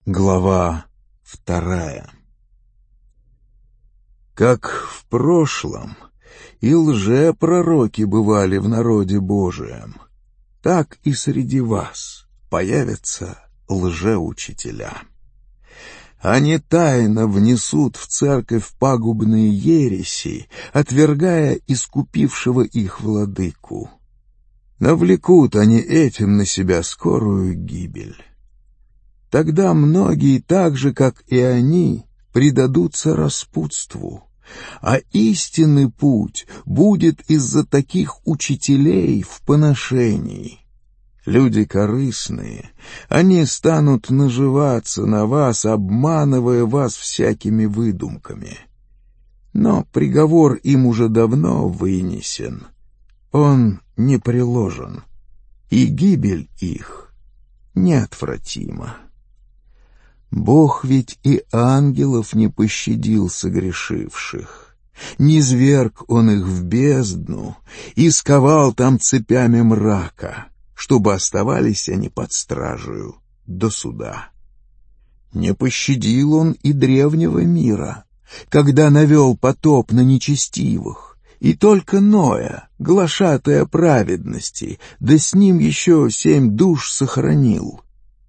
Глава 2. Как в прошлом и лжепророки бывали в народе Божием, так и среди вас появятся лжеучителя. Они тайно внесут в церковь пагубные ереси, отвергая искупившего их владыку. Навлекут они этим на себя скорую гибель. Тогда многие, так же, как и они, предадутся распутству, а истинный путь будет из-за таких учителей в поношении. Люди корыстные, они станут наживаться на вас, обманывая вас всякими выдумками. Но приговор им уже давно вынесен, он не приложен, и гибель их неотвратима. Бог ведь и ангелов не пощадил согрешивших, низвергг он их в бездну и сковал там цепями мрака, чтобы оставались они под стражею до суда. Не пощадил он и древнего мира, когда навел потоп на нечестивых, и только Ноя, глашатая праведности, да с ним еще 7 душ сохранил.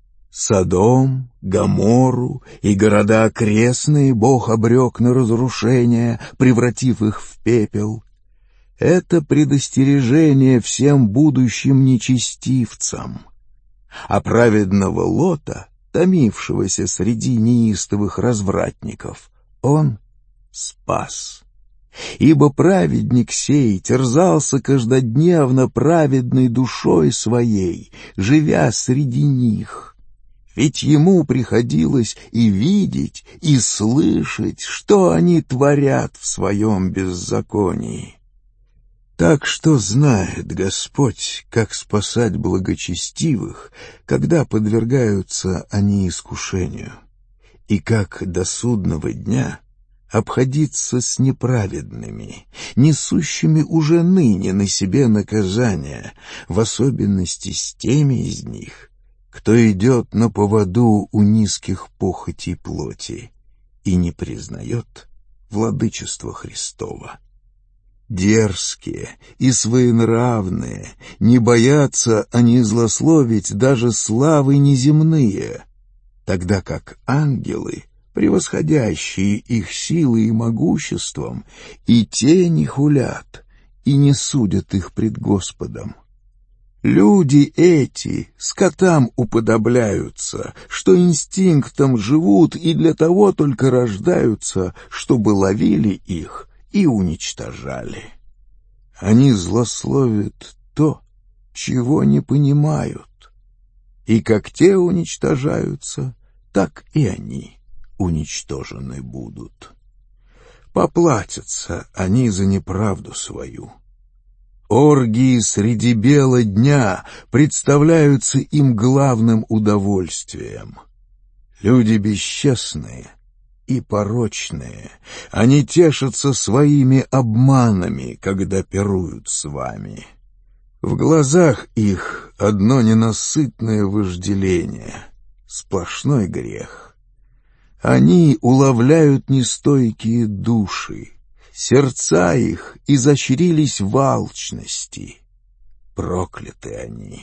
Содом, Гоморру и города окрестные Бог обрек на разрушение, превратив их в пепел. Это предостережение всем будущим нечестивцам. А праведного Лота, томившегося среди неистовых развратников, он спас. Ибо праведник сей терзался каждодневно праведной душой своей, живя среди них. Ведь ему приходилось и видеть, и слышать, что они творят в своем беззаконии. Так что знает Господь, как спасать благочестивых, когда подвергаются они искушению, и как до судного дня обходиться с неправедными, несущими уже ныне на себе наказание, в особенности с теми из них, кто идет на поводу у низких похотей плоти и не признает владычество Христова. Дерзкие и своенравные, не боятся они злословить даже славы неземные, тогда как ангелы, превосходящие их силой и могуществом, и те не хулят и не судят их пред Господом. Люди эти скотам уподобляются, что инстинктом живут и для того только рождаются, чтобы ловили их и уничтожали. Они злословят то, чего не понимают, и как те уничтожаются, так и они уничтожены будут. Поплатятся они за неправду свою. Оргии среди бела дня представляются им главным удовольствием. Люди бесчестные и порочные, они тешатся своими обманами, когда пируют с вами. В глазах их одно ненасытное вожделение, сплошной грех. Они уловляют нестойкие души, сердца их изощрились в алчности. Прокляты они.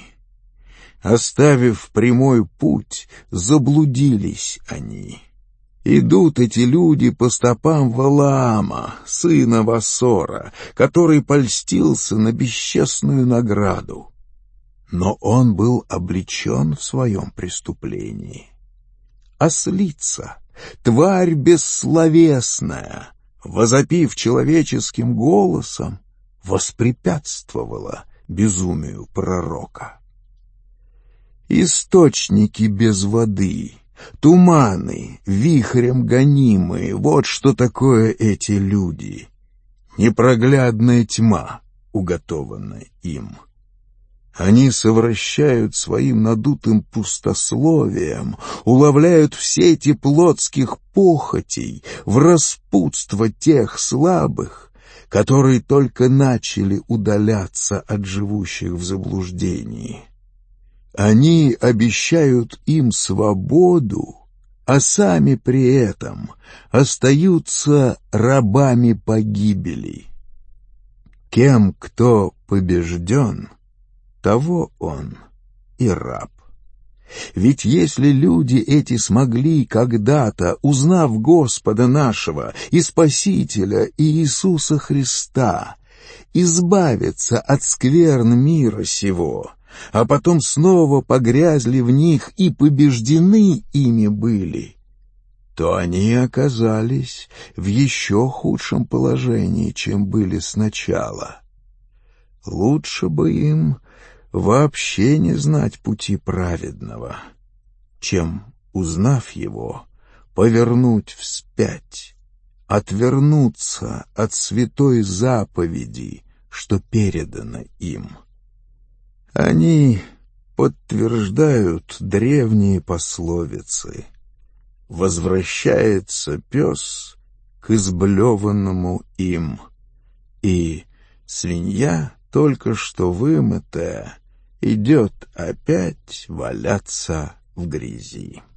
Оставив прямой путь, заблудились они. Идут эти люди по стопам Валаама, сына Вассора, который польстился на бесчестную награду. Но он был облечен в своем преступлении. Ослица, тварь бессловесная, возопив человеческим голосом, воспрепятствовала безумию пророка. Источники без воды, туманы, вихрем гонимые — вот что такое эти люди. Непроглядная тьма уготована им. Они совращают своим надутым пустословием, уловляют в сети плотских похотей, в распутство тех слабых, которые только начали удаляться от живущих в заблуждении. Они обещают им свободу, а сами при этом остаются рабами погибели. Кем кто побежден, того он и раб. Ведь если люди эти смогли когда-то, узнав Господа нашего и Спасителя Иисуса Христа, избавиться от скверн мира сего, а потом снова погрязли в них и побеждены ими были, то они оказались в еще худшем положении, чем были сначала. Лучше бы им вообще не знать пути праведного, чем, узнав его, повернуть вспять, отвернуться от святой заповеди, что передано им. Они подтверждают древние пословицы: «Возвращается пес к изблеванному им», и «свинья, только что вымытая, идет опять валяться в грязи».